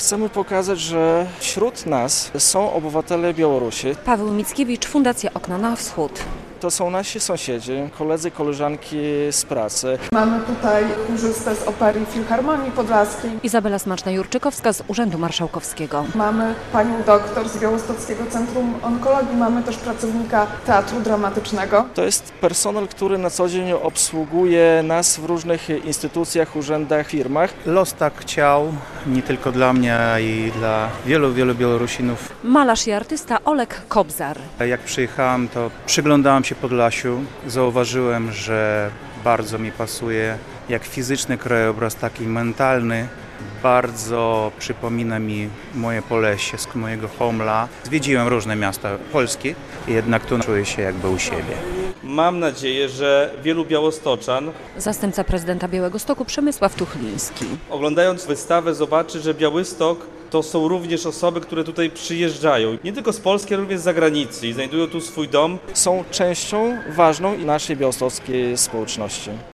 Chcemy pokazać, że wśród nas są obywatele Białorusi. Paweł Mickiewicz, Fundacja Okno na Wschód. To są nasi sąsiedzi, koledzy, koleżanki z pracy. Mamy tutaj chórzystę z Opery Filharmonii Podlaskiej. Izabela Smaczna-Jurczykowska z Urzędu Marszałkowskiego. Mamy panią doktor z Białostockiego Centrum Onkologii. Mamy też pracownika Teatru Dramatycznego. To jest personel, który na co dzień obsługuje nas w różnych instytucjach, urzędach, firmach. Los tak chciał, nie tylko dla mnie, a i dla wielu Białorusinów. Malarz i artysta Oleg Kobzar. Jak przyjechałem, to przyglądałem się Podlasiu. Zauważyłem, że bardzo mi pasuje jak fizyczny krajobraz, tak i mentalny. Bardzo przypomina mi moje Polesie z mojego Homla. Zwiedziłem różne miasta Polski, jednak tu czuję się jakby u siebie. Mam nadzieję, że wielu białostoczan, Zastępca prezydenta Białegostoku Przemysław Tuchliński. oglądając wystawę, zobaczy, że Białystok to są również osoby, które tutaj przyjeżdżają. Nie tylko z Polski, ale również z zagranicy i znajdują tu swój dom. Są częścią ważną naszej białostockiej społeczności.